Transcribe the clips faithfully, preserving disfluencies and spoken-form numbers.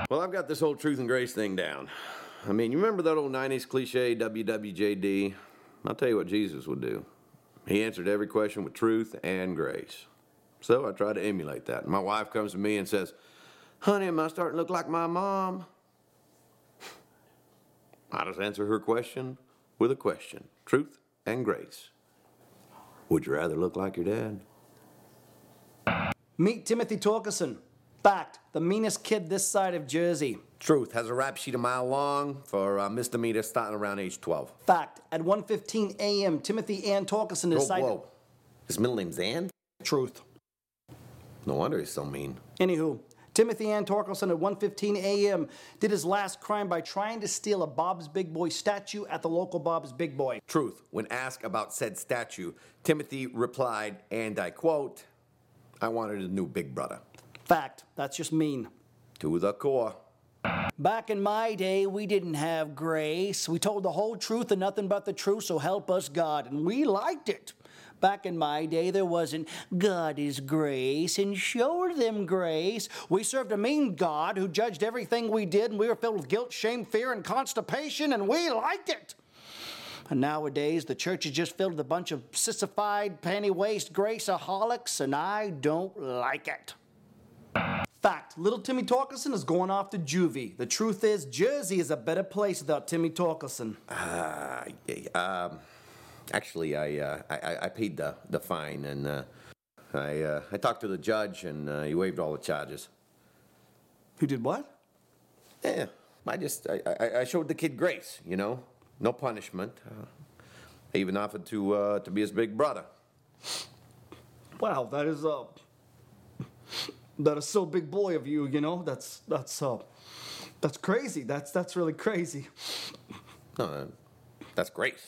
Well, I've got this whole truth and grace thing down. I mean, you remember that old nineties cliche, W W J D? I'll tell you what Jesus would do. He answered every question with truth and grace. So I try to emulate that. My wife comes to me and says, honey, am I starting to look like my mom? I just answer her question with a question. Truth and grace. Would you rather look like your dad? Meet Timothy Torkelson. Fact, the meanest kid this side of Jersey. Truth, has a rap sheet a mile long for uh, misdemeanor starting around age twelve. Fact, at one fifteen a.m., Timothy Ann Torkelson is Whoa, cited... whoa. His middle name's Ann? Truth. No wonder he's so mean. Anywho, Timothy Ann Torkelson at one fifteen a.m. did his last crime by trying to steal a Bob's Big Boy statue at the local Bob's Big Boy. Truth, when asked about said statue, Timothy replied, and I quote, I wanted a new big brother. Fact, that's just mean. To the core. Back in my day, we didn't have grace. We told the whole truth and nothing but the truth, so help us God, and we liked it. Back in my day, there wasn't God is grace and show them grace. We served a mean God who judged everything we did, and we were filled with guilt, shame, fear, and constipation, and we liked it. And nowadays, the church is just filled with a bunch of sissified, panty-waist graceaholics, and I don't like it. Fact, little Timmy Torkelson is going off to juvie. The truth is, Jersey is a better place without Timmy Torkelson. Uh, yeah, um, actually, I, uh, I, I paid the, the fine, and uh, I, uh, I talked to the judge, and uh, he waived all the charges. Who did what? Yeah, I just, I, I, I showed the kid grace, you know? No punishment. Uh, I even offered to, uh, to be his big brother. Wow, that is, uh... That is so big boy of you, you know. That's that's uh, that's crazy. That's that's really crazy. No, uh, that's grace.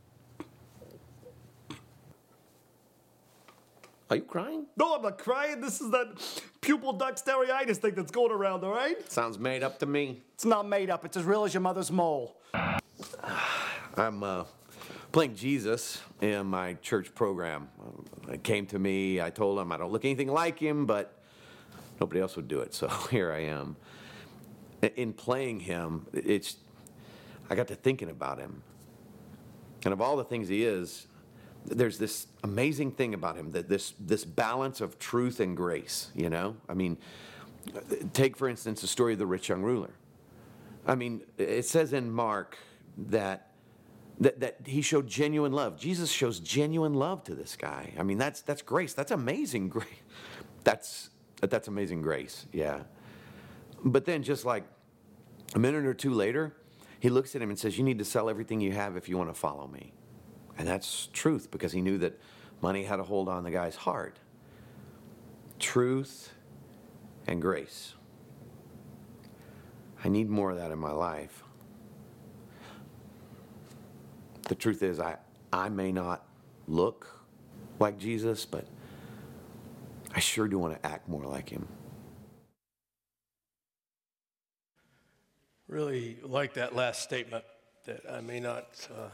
Are you crying? No, I'm not crying. This is that pupil dexteritis thing that's going around. All right. Sounds made up to me. It's not made up. It's as real as your mother's mole. I'm uh, playing Jesus in my church program. Um, it came to me. I told him I don't look anything like him, but nobody else would do it, so here I am. In playing him, it's I got to thinking about him. And of all the things he is, there's this amazing thing about him, that this this balance of truth and grace, you know? I mean, take, for instance, the story of the rich young ruler. I mean, it says in Mark that that, that he showed genuine love. Jesus shows genuine love to this guy. I mean, that's that's grace. That's amazing grace. That's That's amazing grace, yeah. But then just like a minute or two later, he looks at him and says, you need to sell everything you have if you want to follow me. And that's truth, because he knew that money had a hold on the guy's heart. Truth and grace. I need more of that in my life. The truth is, I, I may not look like Jesus, but I sure do want to act more like him. Really like that last statement, that I may not uh,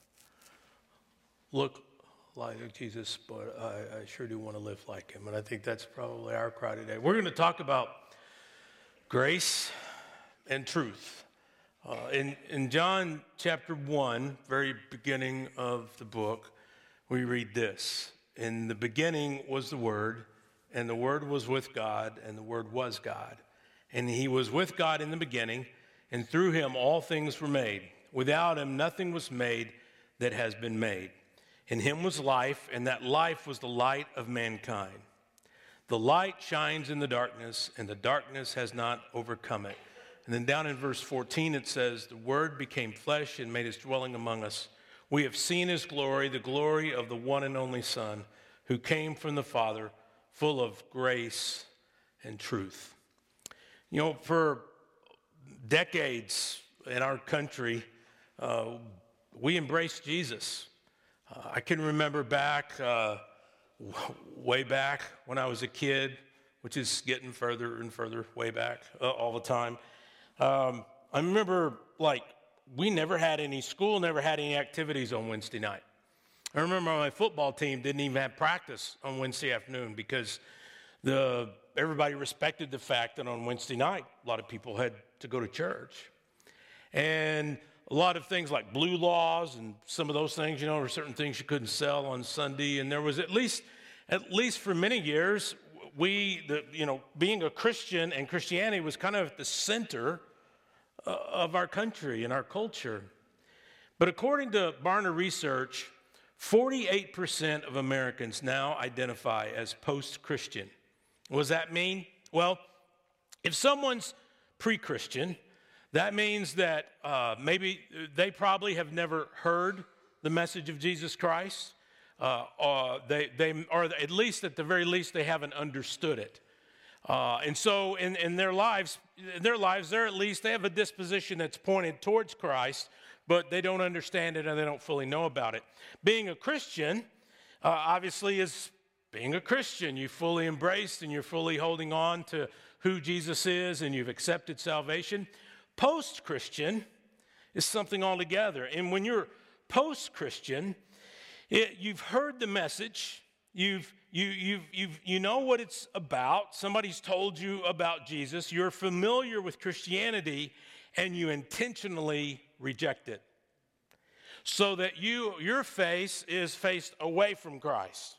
look like Jesus, but I, I sure do want to live like him. And I think that's probably our cry today. We're going to talk about grace and truth. Uh, in, in John chapter one, very beginning of the book, we read this. In the beginning was the Word, and the Word was with God, and the Word was God. And he was with God in the beginning, and through him all things were made. Without him nothing was made that has been made. In him was life, and that life was the light of mankind. The light shines in the darkness, and the darkness has not overcome it. And then down in verse fourteen it says, the Word became flesh and made his dwelling among us. We have seen his glory, the glory of the one and only Son, who came from the Father, full of grace and truth. You know, for decades in our country, uh, we embraced Jesus. Uh, I can remember back, uh, w- way back when I was a kid, which is getting further and further way back uh, all the time. Um, I remember, like, we never had any school, never had any activities on Wednesday night. I remember my football team didn't even have practice on Wednesday afternoon because The, everybody respected the fact that on Wednesday night, a lot of people had to go to church. And a lot of things like blue laws and some of those things, you know, there were certain things you couldn't sell on Sunday. And there was at least, at least for many years, we, the, you know, being a Christian and Christianity was kind of at the center uh, of our country and our culture. But according to Barna Research, forty-eight percent of Americans now identify as post-Christian. What does that mean? Well, if someone's pre-Christian, that means that uh, maybe they probably have never heard the message of Jesus Christ, uh, or they, they, or at least at the very least, they haven't understood it. Uh, and so in, in their lives, in their lives, they're at least, they have a disposition that's pointed towards Christ, but they don't understand it and they don't fully know about it. Being a Christian, uh, obviously, is being a Christian. You fully embraced and you're fully holding on to who Jesus is and you've accepted salvation. Post-Christian is something altogether. And when you're post-Christian, it, you've heard the message, you've, you, you've, you've, you know what it's about, somebody's told you about Jesus, you're familiar with Christianity, and you intentionally reject it. So that you, your face is faced away from Christ.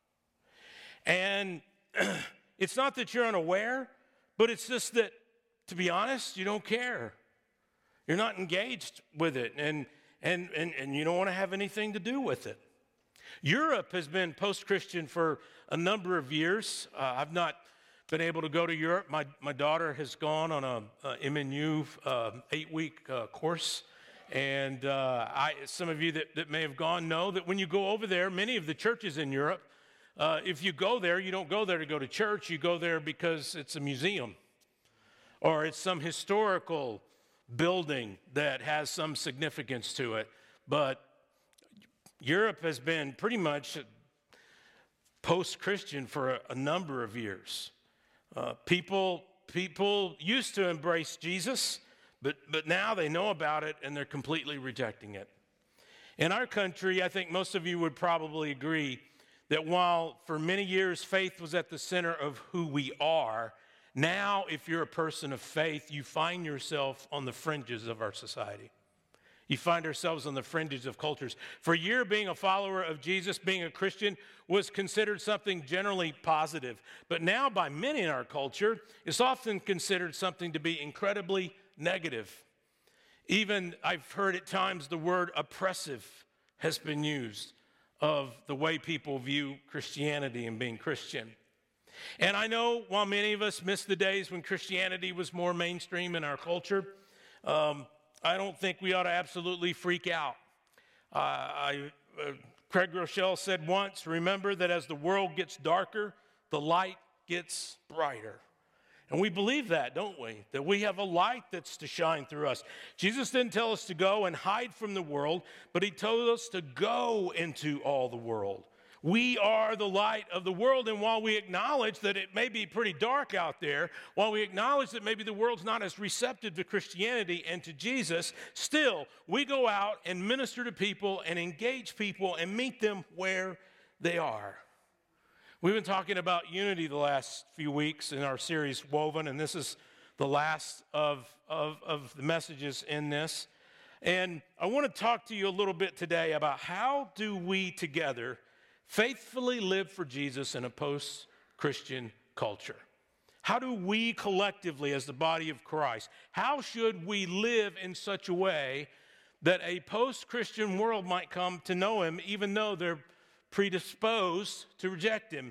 And it's not that you're unaware, but it's just that, to be honest, you don't care. You're not engaged with it, and, and, and, and you don't want to have anything to do with it. Europe has been post-Christian for a number of years. Uh, I've not been able to go to Europe. My, my daughter has gone on a, a M N U uh, eight-week uh, course. And uh, I, some of you that, that may have gone know that when you go over there, many of the churches in Europe, uh, if you go there, you don't go there to go to church. You go there because it's a museum or it's some historical building that has some significance to it. But Europe has been pretty much post-Christian for a, a number of years. Uh, people, people used to embrace Jesus, but, but now they know about it and they're completely rejecting it. In our country, I think most of you would probably agree that while for many years faith was at the center of who we are, now if you're a person of faith, you find yourself on the fringes of our society. You find ourselves on the fringes of cultures. For a year, being a follower of Jesus, being a Christian, was considered something generally positive. But now, by many in our culture, it's often considered something to be incredibly negative. Even, I've heard at times the word oppressive has been used of the way people view Christianity and being Christian. And I know while many of us miss the days when Christianity was more mainstream in our culture, um, I don't think we ought to absolutely freak out. Uh, I, uh, Craig Rochelle said once, remember that as the world gets darker, the light gets brighter. And we believe that, don't we? That we have a light that's to shine through us. Jesus didn't tell us to go and hide from the world, but he told us to go into all the world. We are the light of the world, and while we acknowledge that it may be pretty dark out there, while we acknowledge that maybe the world's not as receptive to Christianity and to Jesus, still, we go out and minister to people and engage people and meet them where they are. We've been talking about unity the last few weeks in our series, Woven, and this is the last of, of, of the messages in this. And I want to talk to you a little bit today about how do we together faithfully live for Jesus in a post-Christian culture. How do we collectively, as the body of Christ, how should we live in such a way that a post-Christian world might come to know him, even though they're predisposed to reject him?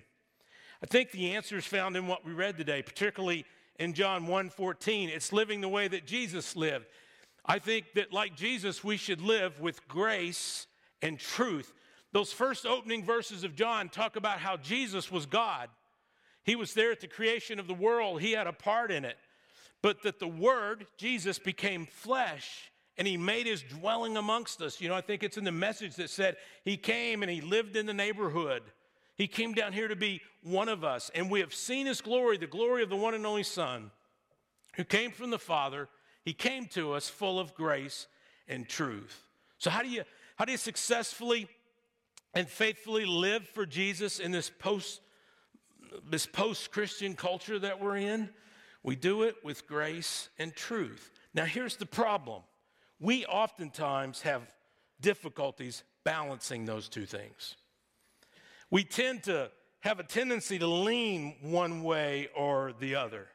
I think the answer is found in what we read today, particularly in John one fourteen. It's living the way that Jesus lived. I think that like Jesus, we should live with grace and truth. Those first opening verses of John talk about how Jesus was God. He was there at the creation of the world. He had a part in it. But that the Word, Jesus, became flesh and he made his dwelling amongst us. You know, I think it's in the message that said he came and he lived in the neighborhood. He came down here to be one of us. And we have seen his glory, the glory of the one and only Son, who came from the Father. He came to us full of grace and truth. So how do you, how do you successfully and faithfully live for Jesus in this post, this post-Christian culture that we're in, we do it with grace and truth. Now, here's the problem. We oftentimes have difficulties balancing those two things. We tend to have a tendency to lean one way or the other.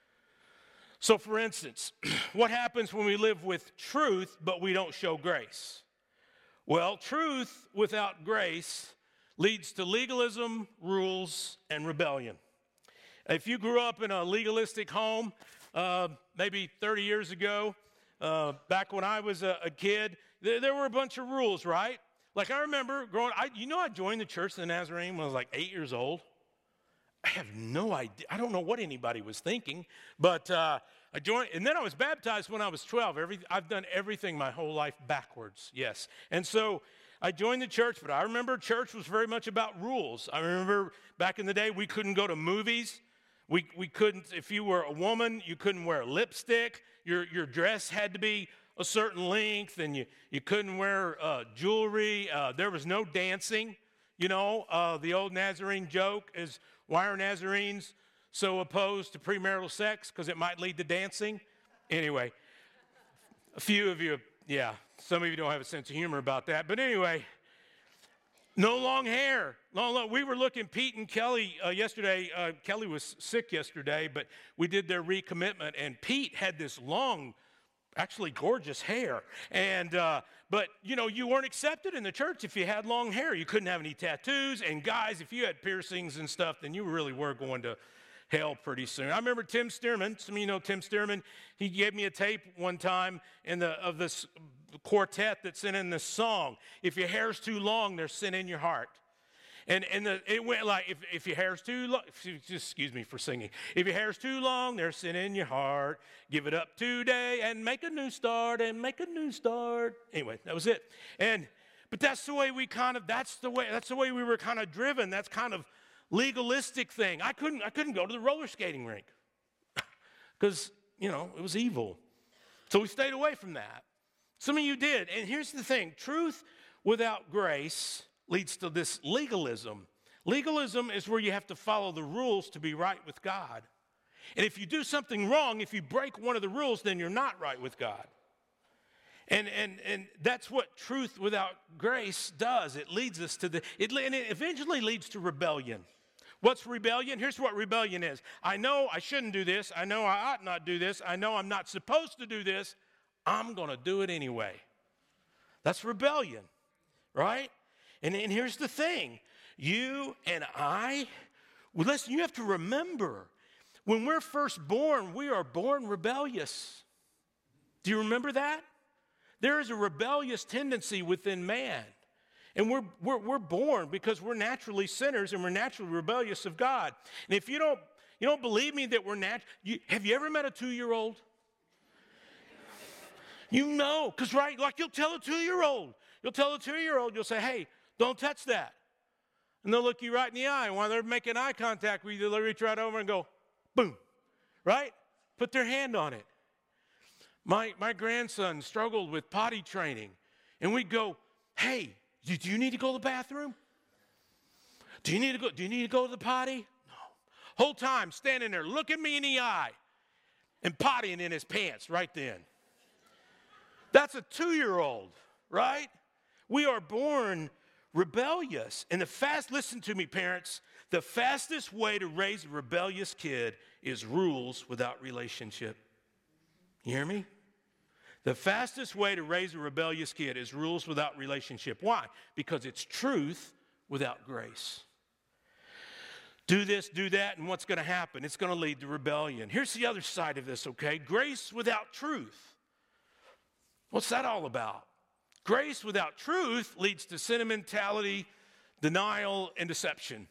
So, for instance, what happens when we live with truth, but we don't show grace? Well, truth without grace leads to legalism, rules, and rebellion. If you grew up in a legalistic home, uh, maybe thirty years ago, uh, back when I was a, a kid, there, there were a bunch of rules, right? Like I remember growing, I, you know I joined the Church of the Nazarene when I was like eight years old. I have no idea. I don't know what anybody was thinking, but uh, I joined, and then I was baptized when I was twelve. Every, I've done everything my whole life backwards, yes. And so I joined the church, but I remember church was very much about rules. I remember back in the day, we couldn't go to movies. We we couldn't, if you were a woman, you couldn't wear lipstick. Your your dress had to be a certain length, and you, you couldn't wear uh, jewelry. Uh, there was no dancing. You know, uh, the old Nazarene joke is, why are Nazarenes so opposed to premarital sex? Because it might lead to dancing. Anyway, a few of you, yeah, some of you don't have a sense of humor about that. But anyway, no long hair. Long, long. We were looking, Pete and Kelly uh, yesterday. Uh, Kelly was sick yesterday, but we did their recommitment. And Pete had this long, actually gorgeous hair. And uh, but, you know, you weren't accepted in the church if you had long hair. You couldn't have any tattoos. And guys, if you had piercings and stuff, then you really were going to hell pretty soon. I remember Tim Stearman. Some of you know Tim Stearman. He gave me a tape one time in the of this quartet that's in, in this song. If your hair's too long, there's sin in your heart. And and the, it went like, if, if your hair's too long, excuse me for singing. If your hair's too long, there's sin in your heart. Give it up today and make a new start and make a new start. Anyway, that was it. And but that's the way we kind of, that's the way, that's the way we were kind of driven. That's kind of legalistic thing. I couldn't, I couldn't go to the roller skating rink because, you know, it was evil. So we stayed away from that. Some of you did. And here's the thing. Truth without grace leads to this legalism. Legalism is where you have to follow the rules to be right with God. And if you do something wrong, if you break one of the rules, then you're not right with God. And and and that's what truth without grace does. It leads us to the, it, and it eventually leads to rebellion. What's rebellion? Here's what rebellion is. I know I shouldn't do this. I know I ought not do this. I know I'm not supposed to do this. I'm going to do it anyway. That's rebellion, right? And, and here's the thing. You and I, well, listen, you have to remember, when we're first born, we are born rebellious. Do you remember that? There is a rebellious tendency within man. And we're, we're, we're born because we're naturally sinners and we're naturally rebellious of God. And if you don't, you don't believe me that we're natural, have you ever met a two-year-old? You know, because right, like you'll tell a two-year-old. You'll tell a two-year-old, you'll say, hey, don't touch that. And they'll look you right in the eye. And while they're making eye contact with you, they'll reach right over and go, boom, right? Put their hand on it. My, my grandson struggled with potty training. And we'd go, hey, do, do you need to go to the bathroom? Do you need to go, do you need to go to the potty? No. Whole time standing there, looking me in the eye and pottying in his pants right then. That's a two-year-old, right? We are born rebellious. And the fast, listen to me, parents, the fastest way to raise a rebellious kid is rules without relationship. You hear me? The fastest way to raise a rebellious kid is rules without relationship. Why? Because it's truth without grace. Do this, do that, and what's going to happen? It's going to lead to rebellion. Here's the other side of this, okay? Grace without truth. What's that all about? Grace without truth leads to sentimentality, denial, and deception.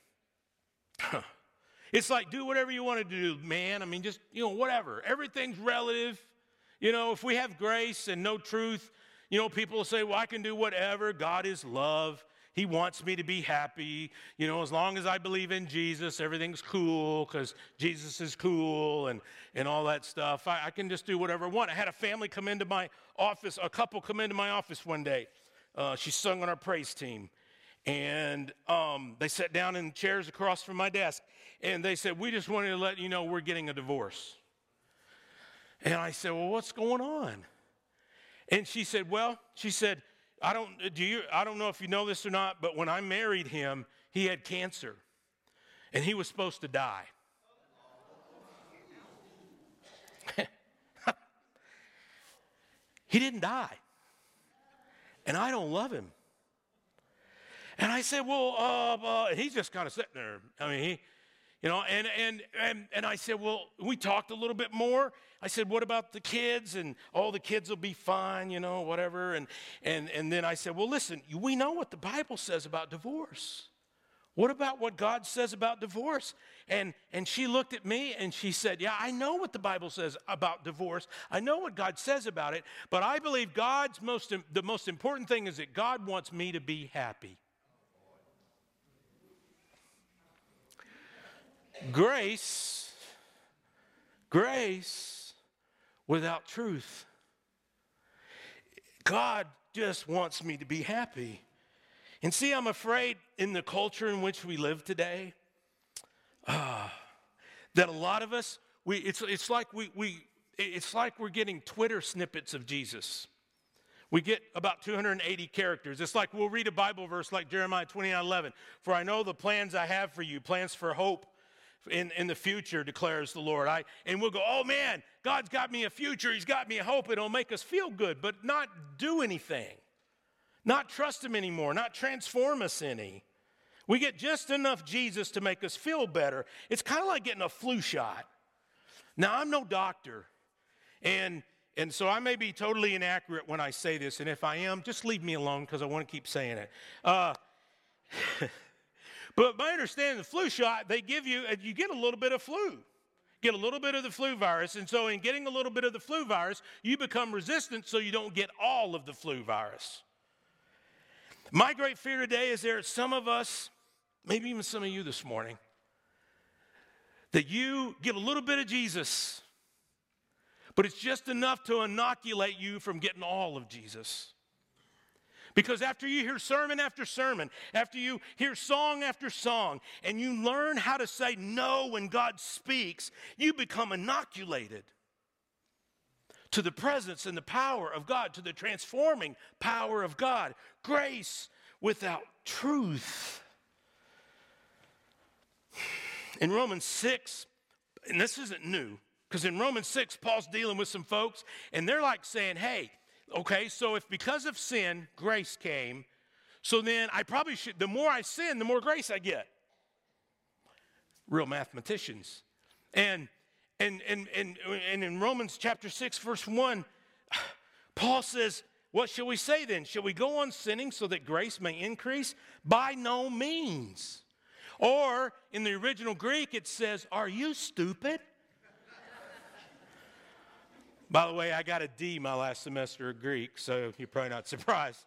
It's like, do whatever you want to do, man. I mean, just, you know, whatever. Everything's relative. You know, if we have grace and no truth, you know, people will say, well, I can do whatever. God is love. He wants me to be happy. You know, as long as I believe in Jesus, everything's cool because Jesus is cool and, and all that stuff. I, I can just do whatever I want. I had a family come into my office, a couple come into my office one day. Uh, she sung on our praise team. And um, they sat down in chairs across from my desk. and they said, we just wanted to let you know we're getting a divorce. And I said, well, what's going on? And she said, well, she said, I don't, do you, I don't know if you know this or not, but when I married him, he had cancer, and he was supposed to die. He didn't die, and I don't love him. And I said, well, uh, uh, and he's just kind of sitting there. I mean, he, you know, and, and, and, and I said, well, we talked a little bit more. I said, what about the kids? And all oh, the kids will be fine, you know, whatever. And, and, and then I said, well, listen, we know what the Bible says about divorce. What about what God says about divorce? And, and she looked at me and she said, yeah, I know what the Bible says about divorce. I know what God says about it, but I believe God's most, the most important thing is that God wants me to be happy. Grace, grace without truth. God just wants me to be happy. And see, I'm afraid in the culture in which we live today, uh, that a lot of us, we it's it's like we we it's like we're getting Twitter snippets of Jesus. We get about two hundred eighty characters. It's like we'll read a Bible verse like Jeremiah twenty-nine eleven. For I know the plans I have for you, plans for hope in, in the future, declares the Lord. I and we'll go, oh man, God's got me a future. He's got me a hope. It'll make us feel good, but not do anything. Not trust him anymore, not transform us any. We get just enough Jesus to make us feel better. It's kind of like getting a flu shot. Now, I'm no doctor, and, and so I may be totally inaccurate when I say this, and if I am, just leave me alone because I want to keep saying it. Uh, but my understanding, the flu shot, they give you, you get a little bit of flu. Get a little bit of the flu virus, and so in getting a little bit of the flu virus, you become resistant so you don't get all of the flu virus. My great fear today is there are some of us, maybe even some of you this morning, that you get a little bit of Jesus, but it's just enough to inoculate you from getting all of Jesus. Because after you hear sermon after sermon, after you hear song after song, and you learn how to say no when God speaks, you become inoculated to the presence and the power of God, to the transforming power of God. Grace without truth. In Romans six, and this isn't new, because in Romans six, Paul's dealing with some folks, and they're like saying, hey, okay, so if because of sin, grace came, so then I probably should, the more I sin, the more grace I get. Real mathematicians. And And, and, and, and in Romans chapter six, verse one, Paul says, what shall we say then? Shall we go on sinning so that grace may increase? By no means. Or in the original Greek, it says, are you stupid? By the way, I got a D my last semester of Greek, so you're probably not surprised.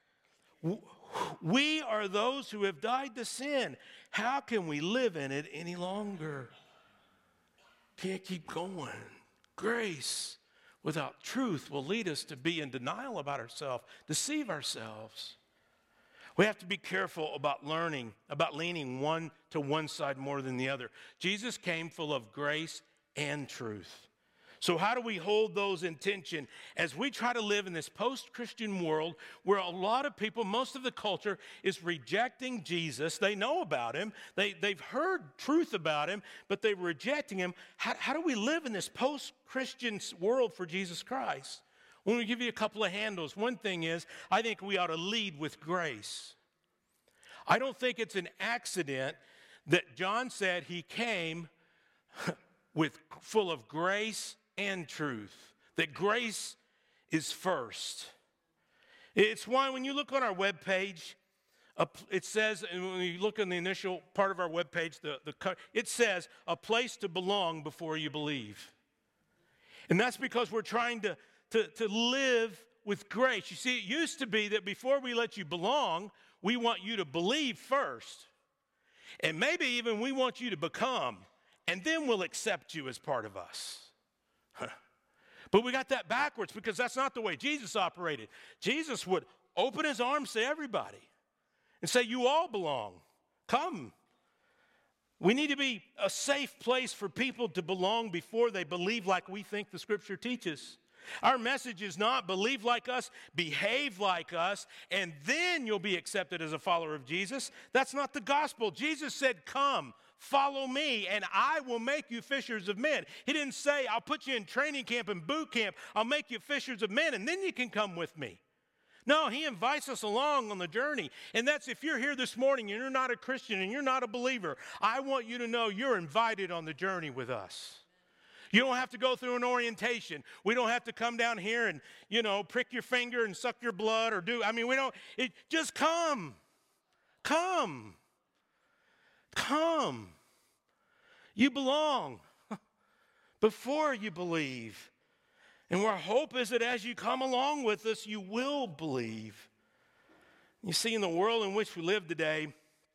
We are those who have died to sin. How can we live in it any longer? Can't keep going. Grace without truth will lead us to be in denial about ourselves, deceive ourselves. We have to be careful about learning, about leaning one to one side more than the other. Jesus came full of grace and truth. So how do we hold those in tension as we try to live in this post-Christian world where a lot of people, most of the culture, is rejecting Jesus. They know about him. They, they've heard truth about him, but they're rejecting him. How, how do we live in this post-Christian world for Jesus Christ? Well, let me give you a couple of handles. One thing is, I think we ought to lead with grace. I don't think it's an accident that John said he came with full of grace and truth, that grace is first. It's why when you look on our webpage, it says, and when you look in the initial part of our webpage, the, the, it says, a place to belong before you believe. And that's because we're trying to, to, to live with grace. You see, it used to be that before we let you belong, we want you to believe first. And maybe even we want you to become, and then we'll accept you as part of us. But we got that backwards because that's not the way Jesus operated. Jesus would open his arms to everybody and say, you all belong. Come. We need to be a safe place for people to belong before they believe like we think the Scripture teaches. Our message is not believe like us, behave like us, and then you'll be accepted as a follower of Jesus. That's not the gospel. Jesus said, come, follow me, and I will make you fishers of men. He didn't say, I'll put you in training camp and boot camp. I'll make you fishers of men, and then you can come with me. No, he invites us along on the journey. And that's if you're here this morning and you're not a Christian and you're not a believer, I want you to know you're invited on the journey with us. You don't have to go through an orientation. We don't have to come down here and, you know, prick your finger and suck your blood or do, I mean, we don't, it, just come. Come. Come. You belong before you believe. And our hope is that as you come along with us, you will believe. You see, in the world in which we live today,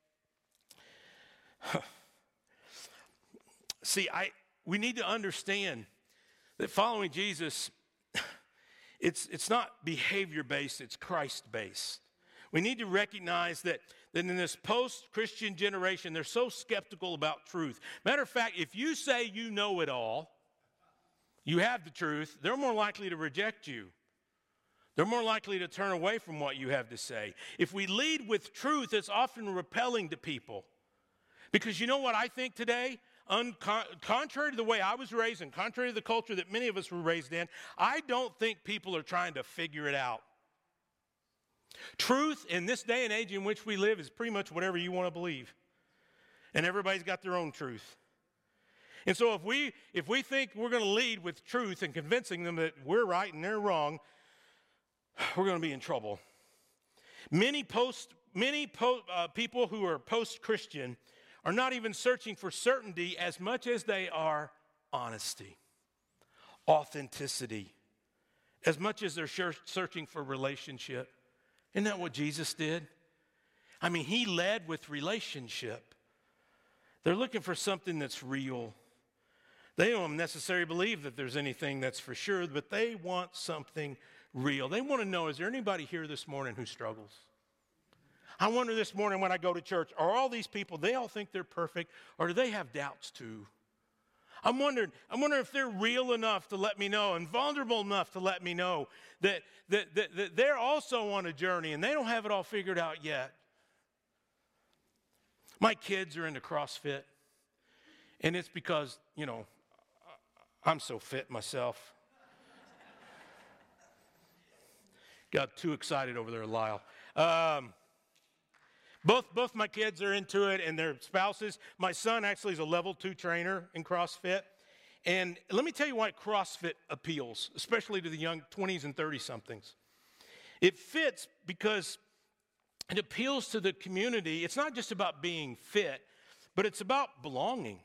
see, I we need to understand that following Jesus, it's, it's not behavior-based, it's Christ-based. We need to recognize that, that in this post-Christian generation, they're so skeptical about truth. Matter of fact, if you say you know it all, you have the truth, they're more likely to reject you. They're more likely to turn away from what you have to say. If we lead with truth, it's often repelling to people. Because you know what I think today? Uncon- contrary to the way I was raised and contrary to the culture that many of us were raised in, I don't think people are trying to figure it out. Truth in this day and age in which we live is pretty much whatever you want to believe. And everybody's got their own truth. And so if we if we think we're going to lead with truth and convincing them that we're right and they're wrong, we're going to be in trouble. Many post many po, uh, people who are post-Christian are not even searching for certainty as much as they are honesty, authenticity, as much as they're searching for relationship. Isn't that what Jesus did? I mean, he led with relationship. They're looking for something that's real. They don't necessarily believe that there's anything that's for sure, but they want something real. They want to know, is there anybody here this morning who struggles? I wonder this morning when I go to church, are all these people, they all think they're perfect, or do they have doubts too? I'm wondering, I'm wondering if they're real enough to let me know and vulnerable enough to let me know that, that, that, that they're also on a journey and they don't have it all figured out yet. My kids are into CrossFit, and it's because, you know, I'm so fit myself. Got too excited over there, Lyle. Um, both, both my kids are into it and their spouses. My son actually is a level two trainer in CrossFit. And let me tell you why CrossFit appeals, especially to the young twenties and thirty-somethings. It fits because it appeals to the community. It's not just about being fit, but it's about belonging.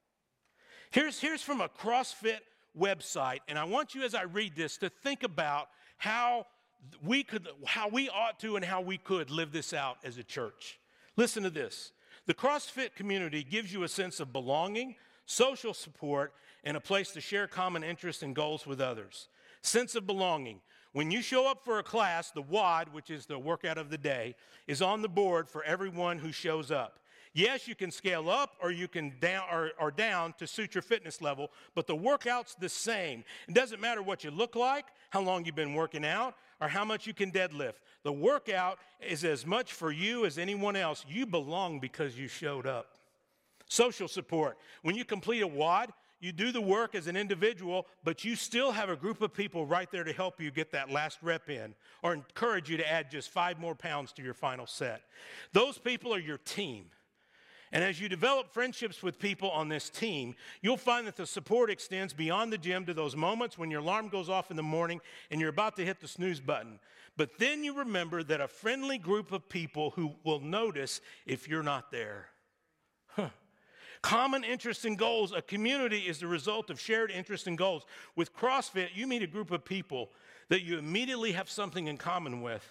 Here's, here's from a CrossFit website, and I want you as I read this to think about how we could, how we ought to and how we could live this out as a church. Listen to this. The CrossFit community gives you a sense of belonging, social support, and a place to share common interests and goals with others. Sense of belonging. When you show up for a class, the W O D, which is the workout of the day, is on the board for everyone who shows up. Yes, you can scale up or you can down or, or down to suit your fitness level, but the workout's the same. It doesn't matter what you look like, how long you've been working out, or how much you can deadlift. The workout is as much for you as anyone else. You belong because you showed up. Social support. When you complete a W O D, you do the work as an individual, but you still have a group of people right there to help you get that last rep in or encourage you to add just five more pounds to your final set. Those people are your team. And as you develop friendships with people on this team, you'll find that the support extends beyond the gym to those moments when your alarm goes off in the morning and you're about to hit the snooze button. But then you remember that a friendly group of people who will notice if you're not there. Huh. Common interests and goals. A community is the result of shared interests and goals. With CrossFit, you meet a group of people that you immediately have something in common with.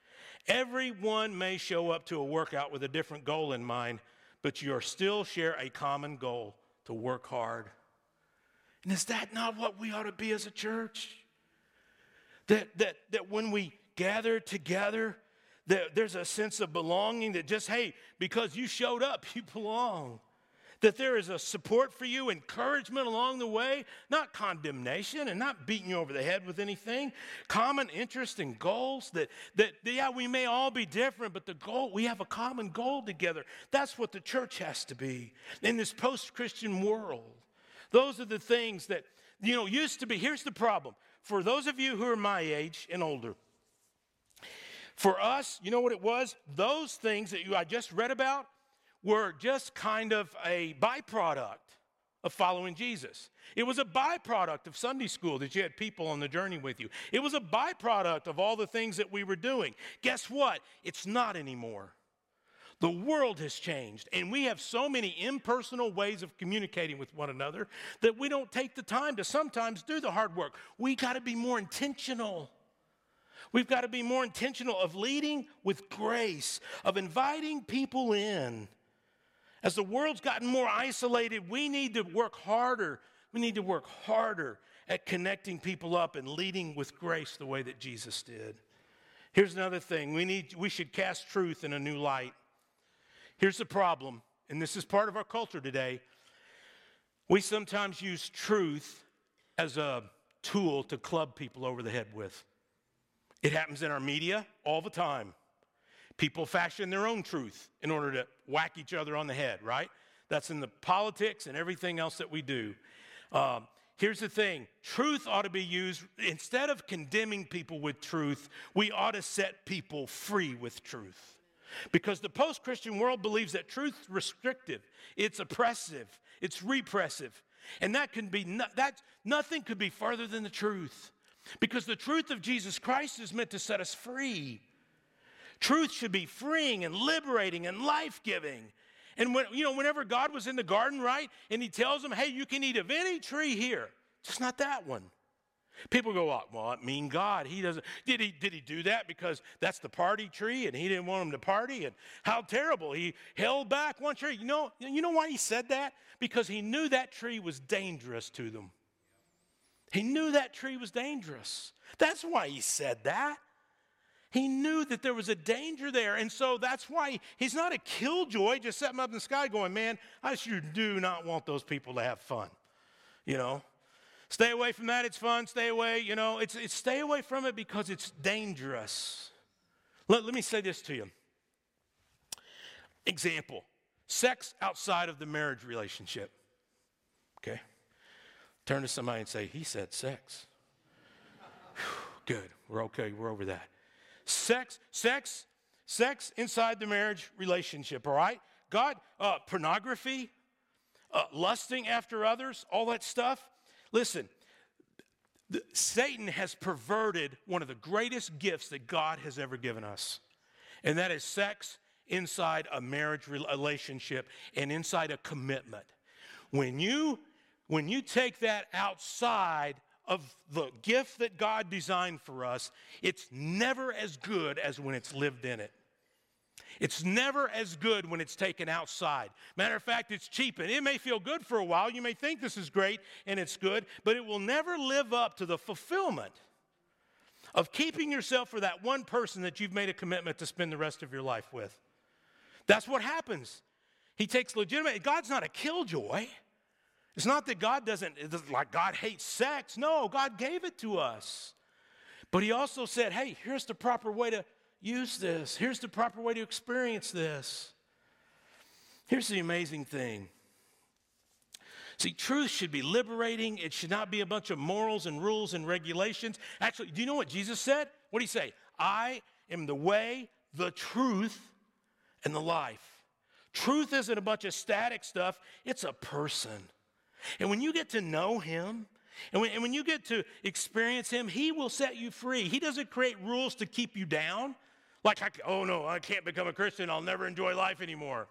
Everyone may show up to a workout with a different goal in mind, but you still share a common goal to work hard. And is that not what we ought to be as a church? That, that, that when we gather together, that there's a sense of belonging that just, hey, because you showed up, you belong. that there is a support for you, encouragement along the way, not condemnation and not beating you over the head with anything. Common interest and goals that, that, yeah, we may all be different, but the goal, we have a common goal together. That's what the church has to be in this post-Christian world. Those are the things that, you know, used to be. Here's the problem. For those of you who are my age and older, for us, you know what it was? Those things that you I just read about were just kind of a byproduct of following Jesus. It was a byproduct of Sunday school that you had people on the journey with you. It was a byproduct of all the things that we were doing. Guess what? It's not anymore. The world has changed, and we have so many impersonal ways of communicating with one another that we don't take the time to sometimes do the hard work. We got to be more intentional. We've got to be more intentional of leading with grace, of inviting people in. As the world's gotten more isolated, we need to work harder. We need to work harder at connecting people up and leading with grace the way that Jesus did. Here's another thing. We need, we should cast truth in a new light. Here's the problem, and this is part of our culture today. We sometimes use truth as a tool to club people over the head with. It happens in our media all the time. People fashion their own truth in order to whack each other on the head, right? That's in the politics and everything else that we do. Um, here's the thing. Truth ought to be used, instead of condemning people with truth, we ought to set people free with truth. Because the post-Christian world believes that truth is restrictive, it's oppressive, it's repressive. And that can be, no, that, nothing could be further than the truth. Because the truth of Jesus Christ is meant to set us free. Truth should be freeing and liberating and life-giving. And when, you know, whenever God was in the garden, right, and he tells them, hey, you can eat of any tree here, just not that one. People go, oh, well, I mean God, he doesn't, did he, did he do that because that's the party tree and he didn't want them to party? And how terrible, he held back one tree. You know, you know why he said that? Because he knew that tree was dangerous to them. He knew that tree was dangerous. That's why he said that. He knew that there was a danger there, and so that's why he's not a killjoy just sitting up in the sky going, man, I sure do not want those people to have fun, you know. Stay away from that, it's fun, stay away, you know. It's, it's stay away from it because it's dangerous. Let, let me say this to you. Example, sex outside of the marriage relationship, okay? Turn to somebody and say, he said sex. Whew, good, we're okay, we're over that. Sex, sex, sex inside the marriage relationship, all right? God, uh, pornography, uh, lusting after others, all that stuff. Listen, the, Satan has perverted one of the greatest gifts that God has ever given us, and that is sex inside a marriage relationship and inside a commitment. When you, when you take that outside of the gift that God designed for us, it's never as good as when it's lived in it. It's never as good when it's taken outside. Matter of fact, it's cheap, and it may feel good for a while. You may think this is great and it's good, but it will never live up to the fulfillment of keeping yourself for that one person that you've made a commitment to spend the rest of your life with. That's what happens. He takes legitimate, God's not a killjoy. It's not that God doesn't, it's like God hates sex. No, God gave it to us. But he also said, hey, here's the proper way to use this. Here's the proper way to experience this. Here's the amazing thing. See, truth should be liberating. It should not be a bunch of morals and rules and regulations. Actually, do you know what Jesus said? What did he say? I am the way, the truth, and the life. Truth isn't a bunch of static stuff. It's a person. And when you get to know him, and when, and when you get to experience him, he will set you free. He doesn't create rules to keep you down. Like, I, oh no, I can't become a Christian. I'll never enjoy life anymore.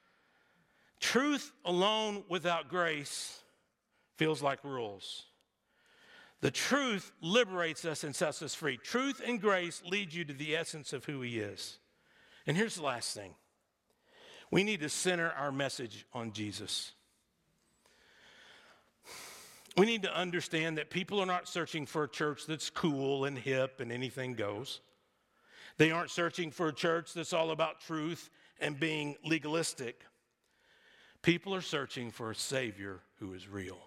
Truth alone without grace feels like rules. The truth liberates us and sets us free. Truth and grace lead you to the essence of who he is. And here's the last thing. We need to center our message on Jesus. We need to understand that people are not searching for a church that's cool and hip and anything goes. They aren't searching for a church that's all about truth and being legalistic. People are searching for a Savior who is real.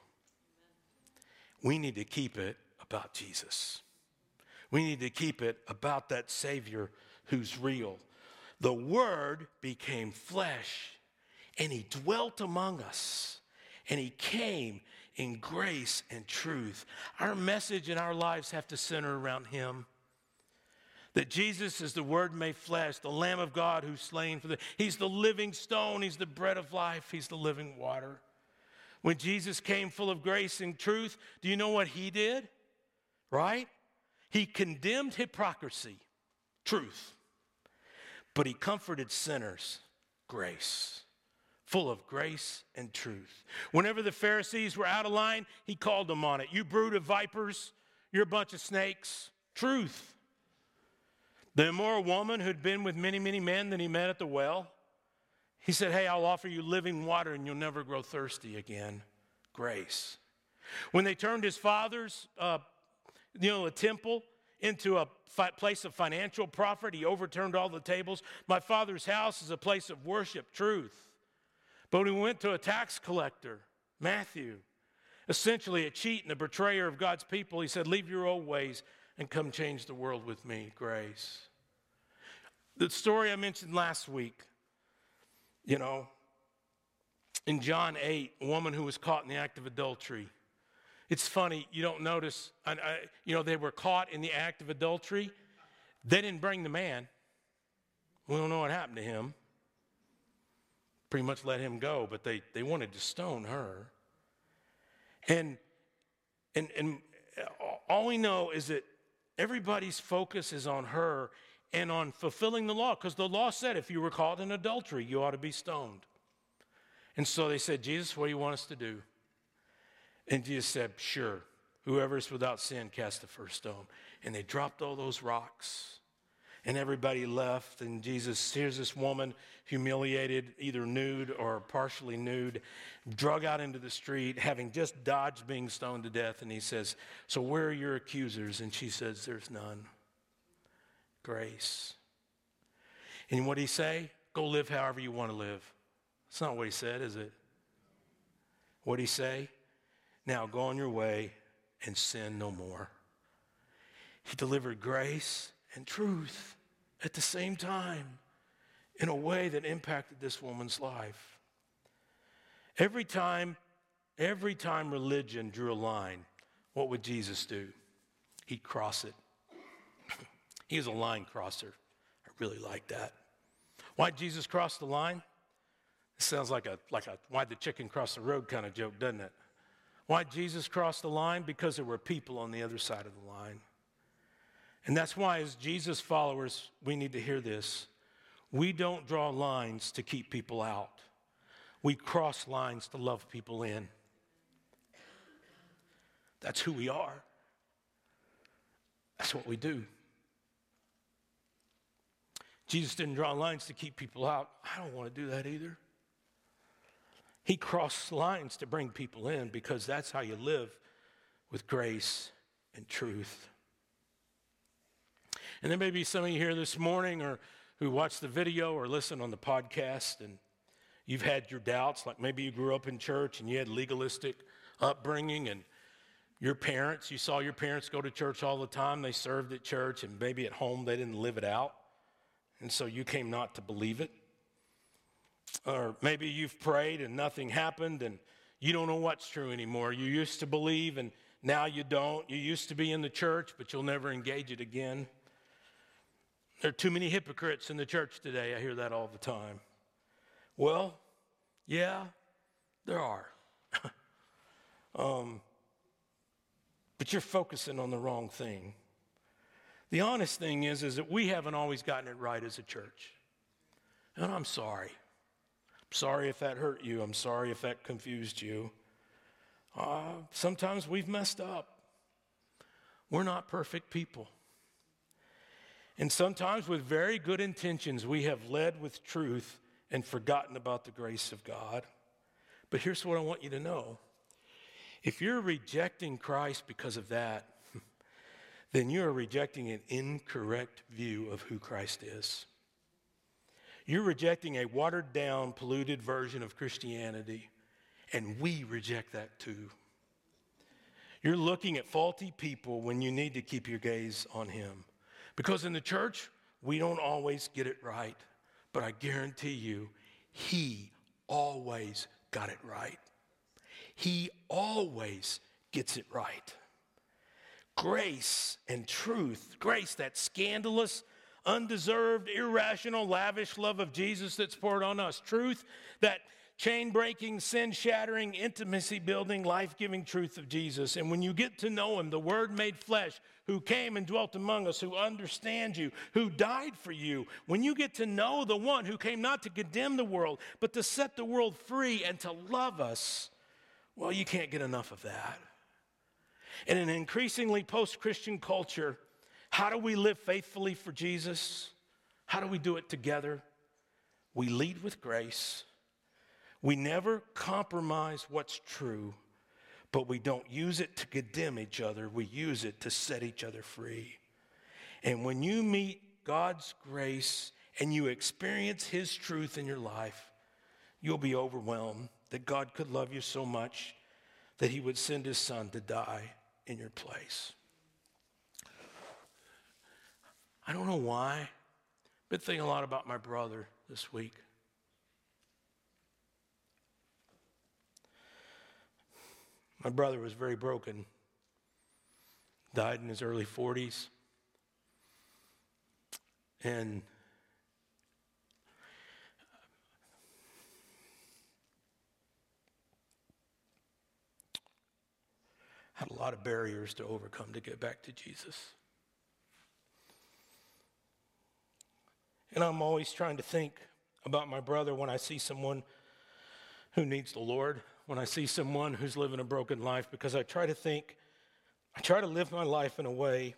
We need to keep it about Jesus. We need to keep it about that Savior who's real. The Word became flesh, and He dwelt among us, and He came in grace and truth. Our message in our lives have to center around Him. That Jesus is the Word made flesh, the Lamb of God who's slain for the... He's the living stone. He's the bread of life. He's the living water. When Jesus came full of grace and truth, do you know what He did? Right? He condemned hypocrisy, truth. But He comforted sinners, grace. Full of grace and truth. Whenever the Pharisees were out of line, He called them on it. You brood of vipers, you're a bunch of snakes. Truth. The immoral woman who'd been with many, many men that He met at the well, He said, hey, I'll offer you living water and you'll never grow thirsty again. Grace. When they turned His father's, uh, you know, a temple into a fi- place of financial profit, He overturned all the tables. My Father's house is a place of worship, truth. But when He went to a tax collector, Matthew, essentially a cheat and a betrayer of God's people, He said, leave your old ways and come change the world with me, grace. The story I mentioned last week, you know, in John eight, a woman who was caught in the act of adultery. It's funny, you don't notice, I, I, you know, they were caught in the act of adultery. They didn't bring the man. We don't know what happened to him. Pretty much let him go, but they, they wanted to stone her. And, and, and all we know is that everybody's focus is on her and on fulfilling the law, because the law said if you were caught in adultery, you ought to be stoned. And so they said, Jesus, what do you want us to do? And Jesus said, sure, whoever is without sin, cast the first stone. And they dropped all those rocks, and everybody left. And Jesus, here's this woman, humiliated, either nude or partially nude, drug out into the street, having just dodged being stoned to death. And He says, so where are your accusers? And she says, there's none. Grace. And what did He say? Go live however you want to live. That's not what He said, is it? What did He say? Now go on your way and sin no more. He delivered grace and truth at the same time in a way that impacted this woman's life. Every time, every time religion drew a line, what would Jesus do? He'd cross it. He was a line crosser. I really like that. Why'd Jesus cross the line? It sounds like a, like a why'd the chicken cross the road kind of joke, doesn't it? Why'd Jesus cross the line? Because there were people on the other side of the line. And that's why, as Jesus followers, we need to hear this. We don't draw lines to keep people out. We cross lines to love people in. That's who we are. That's what we do. Jesus didn't draw lines to keep people out. I don't want to do that either. He crossed lines to bring people in, because that's how you live with grace and truth. And there may be some of you here this morning or who watch the video or listen on the podcast, and you've had your doubts, like maybe you grew up in church and you had legalistic upbringing, and your parents, you saw your parents go to church all the time, they served at church, and maybe at home they didn't live it out, and so you came not to believe it. Or maybe you've prayed and nothing happened and you don't know what's true anymore. You used to believe and now you don't. You used to be in the church, but you'll never engage it again. There are too many hypocrites in the church today. I hear that all the time. Well, yeah, there are. um, but you're focusing on the wrong thing. The honest thing is, is that we haven't always gotten it right as a church. And I'm sorry. Sorry if that hurt you. I'm sorry if that confused you. Uh, sometimes we've messed up. We're not perfect people. And sometimes with very good intentions, we have led with truth and forgotten about the grace of God. But here's what I want you to know. If you're rejecting Christ because of that, then you are rejecting an incorrect view of who Christ is. You're rejecting a watered-down, polluted version of Christianity, and we reject that too. You're looking at faulty people when you need to keep your gaze on him. Because in the church, we don't always get it right, but I guarantee you, he always got it right. He always gets it right. Grace and truth, grace, that scandalous, undeserved, irrational, lavish love of Jesus that's poured on us. Truth, that chain-breaking, sin-shattering, intimacy-building, life-giving truth of Jesus. And when you get to know him, the Word made flesh, who came and dwelt among us, who understands you, who died for you, when you get to know the one who came not to condemn the world, but to set the world free and to love us, well, you can't get enough of that. In an increasingly post-Christian culture, how do we live faithfully for Jesus? How do we do it together? We lead with grace. We never compromise what's true, but we don't use it to condemn each other. We use it to set each other free. And when you meet God's grace and you experience his truth in your life, you'll be overwhelmed that God could love you so much that he would send his son to die in your place. I don't know why. I've been thinking a lot about my brother this week. My brother was very broken. Died in his early forties. And had a lot of barriers to overcome to get back to Jesus. And I'm always trying to think about my brother when I see someone who needs the Lord, when I see someone who's living a broken life, because I try to think, I try to live my life in a way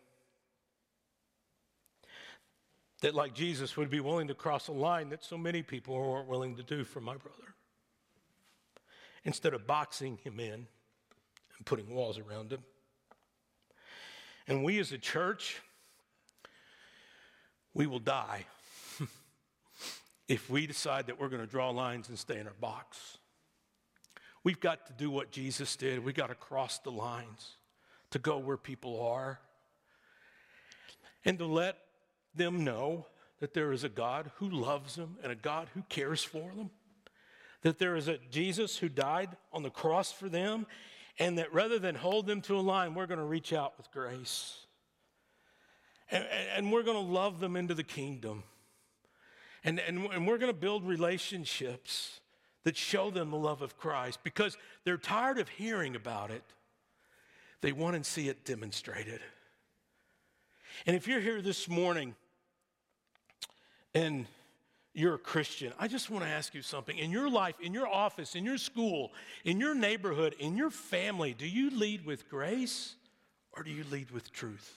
that, like Jesus, would be willing to cross a line that so many people weren't willing to do for my brother. Instead of boxing him in and putting walls around him. And we as a church, we will die if we decide that we're going to draw lines and stay in our box. We've got to do what Jesus did. We've got to cross the lines to go where people are and to let them know that there is a God who loves them and a God who cares for them, that there is a Jesus who died on the cross for them, and that rather than hold them to a line, we're going to reach out with grace. And, and we're going to love them into the kingdom. And, and, and we're going to build relationships that show them the love of Christ because they're tired of hearing about it. They want to see it demonstrated. And if you're here this morning and you're a Christian, I just want to ask you something. In your life, in your office, in your school, in your neighborhood, in your family, do you lead with grace or do you lead with truth?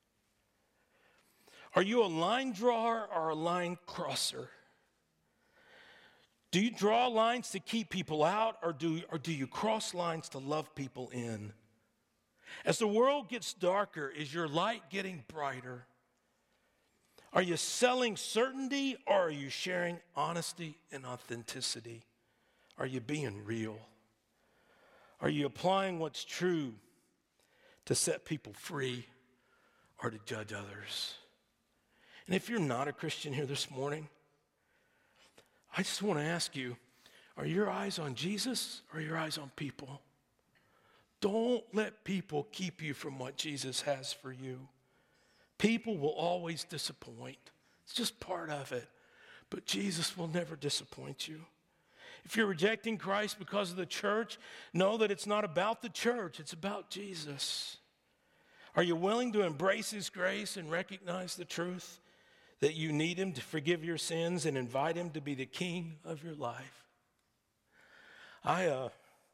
Are you a line drawer or a line crosser? Do you draw lines to keep people out, or do, or do you cross lines to love people in? As the world gets darker, is your light getting brighter? Are you selling certainty, or are you sharing honesty and authenticity? Are you being real? Are you applying what's true to set people free or to judge others? And if you're not a Christian here this morning, I just want to ask you, are your eyes on Jesus or are your eyes on people? Don't let people keep you from what Jesus has for you. People will always disappoint. It's just part of it. But Jesus will never disappoint you. If you're rejecting Christ because of the church, know that it's not about the church, it's about Jesus. Are you willing to embrace his grace and recognize the truth that you need him to forgive your sins and invite him to be the king of your life? I uh,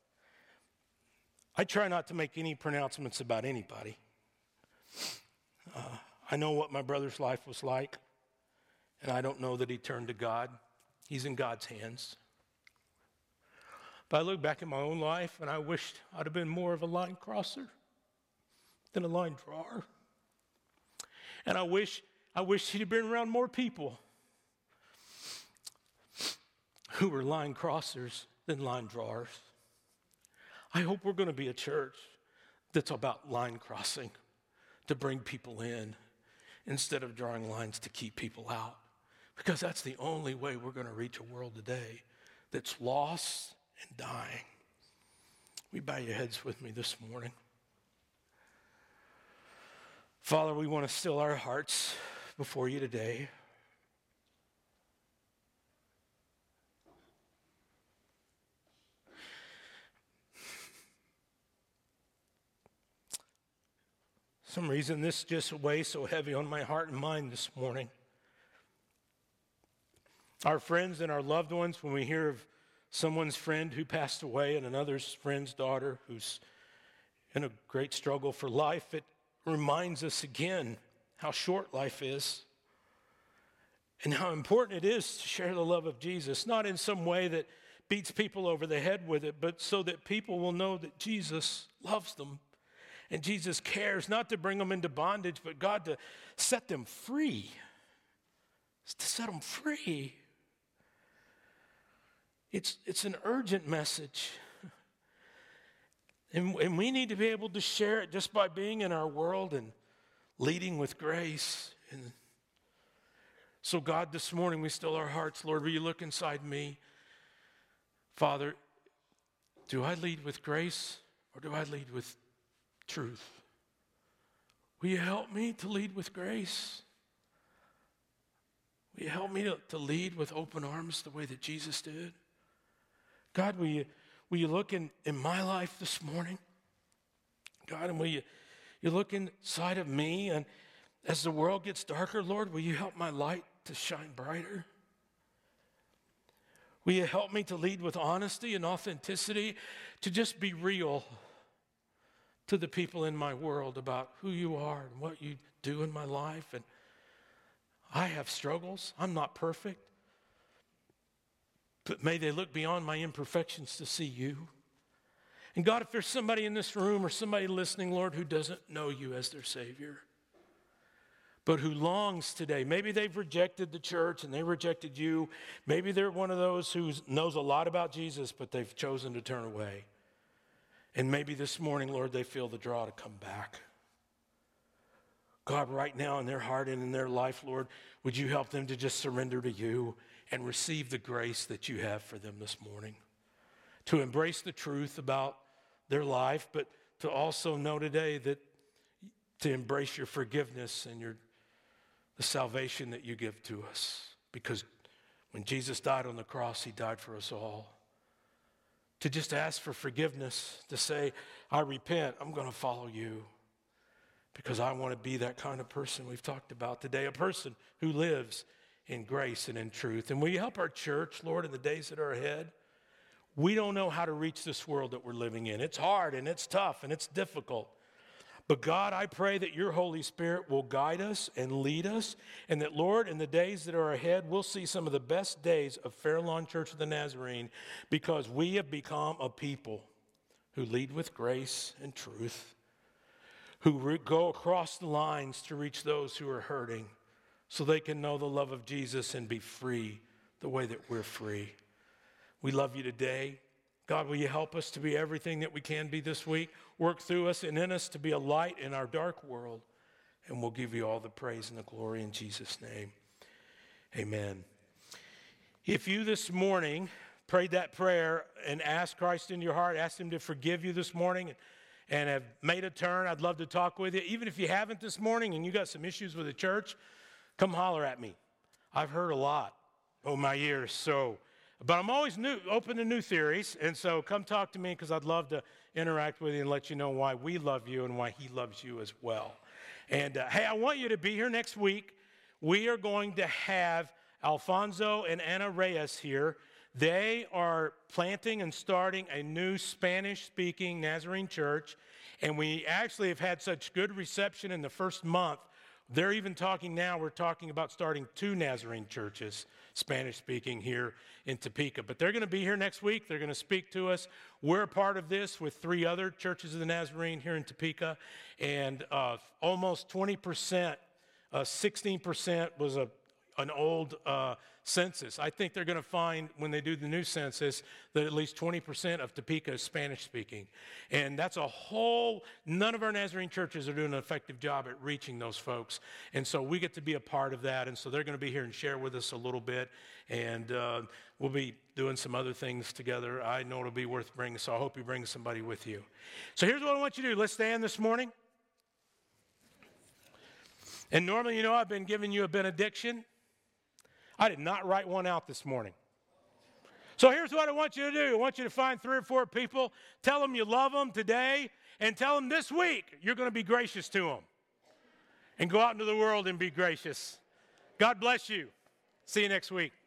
I try not to make any pronouncements about anybody. Uh, I know what my brother's life was like, and I don't know that he turned to God. He's in God's hands. But I look back at my own life, and I wished I'd have been more of a line crosser than a line drawer. And I wish I wish he'd have been around more people. who are line crossers than line drawers. I hope we're going to be a church that's about line crossing, to bring people in instead of drawing lines to keep people out. Because that's the only way we're going to reach a world today that's lost and dying. We bow your heads with me this morning. Father, we want to still our hearts before you today. Some reason this just weighs so heavy on my heart and mind this morning. Our friends and our loved ones, when we hear of someone's friend who passed away and another's friend's daughter who's in a great struggle for life, it reminds us again how short life is and how important it is to share the love of Jesus, not in some way that beats people over the head with it, but so that people will know that Jesus loves them. And Jesus cares not to bring them into bondage, but God to set them free. It's to set them free. It's, it's an urgent message. And, and we need to be able to share it just by being in our world and leading with grace. And so God, this morning we still our hearts. Lord, will you look inside me? Father, do I lead with grace or do I lead with truth? Will you help me to lead with grace? Will you help me to, to lead with open arms the way that Jesus did? God, will you, will you look in, in my life this morning? God, and will you, you look inside of me, and as the world gets darker, Lord, will you help my light to shine brighter? Will you help me to lead with honesty and authenticity, to just be real to the people in my world about who you are and what you do in my life? And I have struggles. I'm not perfect. But may they look beyond my imperfections to see you. And God, if there's somebody in this room or somebody listening, Lord, who doesn't know you as their Savior, but who longs today, maybe they've rejected the church and they rejected you. Maybe they're one of those who knows a lot about Jesus, but they've chosen to turn away. And maybe this morning, Lord, they feel the draw to come back. God, right now in their heart and in their life, Lord, would you help them to just surrender to you and receive the grace that you have for them this morning? To embrace the truth about their life, but to also know today that to embrace your forgiveness and your the salvation that you give to us. Because when Jesus died on the cross, he died for us all. To just ask for forgiveness, to say, I repent, I'm going to follow you. Because I want to be that kind of person we've talked about today, a person who lives in grace and in truth. And will you help our church, Lord, in the days that are ahead? We don't know how to reach this world that we're living in. It's hard and it's tough and it's difficult. But God, I pray that your Holy Spirit will guide us and lead us, and that, Lord, in the days that are ahead, we'll see some of the best days of Fair Lawn Church of the Nazarene, because we have become a people who lead with grace and truth, who re- go across the lines to reach those who are hurting so they can know the love of Jesus and be free the way that we're free. We love you today. God, will you help us to be everything that we can be this week? Work through us and in us to be a light in our dark world. And we'll give you all the praise and the glory in Jesus' name. Amen. If you this morning prayed that prayer and asked Christ in your heart, asked him to forgive you this morning, and have made a turn, I'd love to talk with you. Even if you haven't this morning and you got some issues with the church, come holler at me. I've heard a lot over my years, so... But I'm always new, open to new theories, and so come talk to me, because I'd love to interact with you and let you know why we love you and why he loves you as well. And uh, hey, I want you to be here next week. We are going to have Alfonso and Ana Reyes here. They are planting and starting a new Spanish-speaking Nazarene church, and we actually have had such good reception in the first month. They're even talking now, we're talking about starting two Nazarene churches, Spanish-speaking, here in Topeka. But they're going to be here next week. They're going to speak to us. We're a part of this with three other churches of the Nazarene here in Topeka. And uh, almost twenty percent, uh, sixteen percent was a an old uh, census. I think they're going to find when they do the new census that at least twenty percent of Topeka is Spanish speaking. And that's a whole, none of our Nazarene churches are doing an effective job at reaching those folks. And so we get to be a part of that. And so they're going to be here and share with us a little bit. And uh, we'll be doing some other things together. I know it'll be worth bringing, so I hope you bring somebody with you. So here's what I want you to do. Let's stand this morning. And normally, you know, I've been giving you a benediction. I did not write one out this morning. So here's what I want you to do. I want you to find three or four people, tell them you love them today, and tell them this week you're going to be gracious to them. And go out into the world and be gracious. God bless you. See you next week.